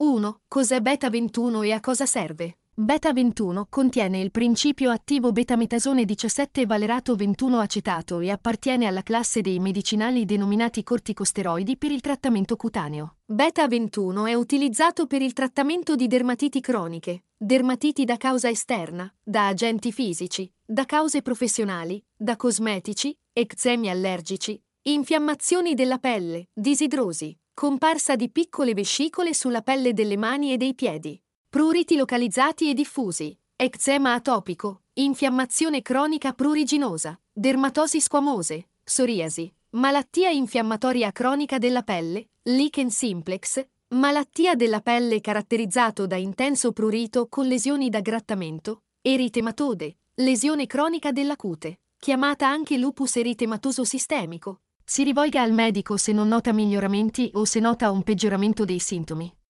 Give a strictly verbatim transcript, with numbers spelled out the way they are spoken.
uno. Cos'è beta ventuno e a cosa serve? beta ventuno contiene il principio attivo betametasone diciassette valerato ventuno acetato e appartiene alla classe dei medicinali denominati corticosteroidi per il trattamento cutaneo. beta ventuno è utilizzato per il trattamento di dermatiti croniche, dermatiti da causa esterna, da agenti fisici, da cause professionali, da cosmetici, eczemi allergici, infiammazioni della pelle, disidrosi, comparsa di piccole vescicole sulla pelle delle mani e dei piedi, pruriti localizzati e diffusi, eczema atopico, infiammazione cronica pruriginosa, dermatosi squamose, psoriasi, malattia infiammatoria cronica della pelle, lichen simplex, malattia della pelle caratterizzato da intenso prurito con lesioni da grattamento, eritematode, lesione cronica della cute, chiamata anche lupus eritematoso sistemico. Si rivolga al medico se non nota miglioramenti o se nota un peggioramento dei sintomi.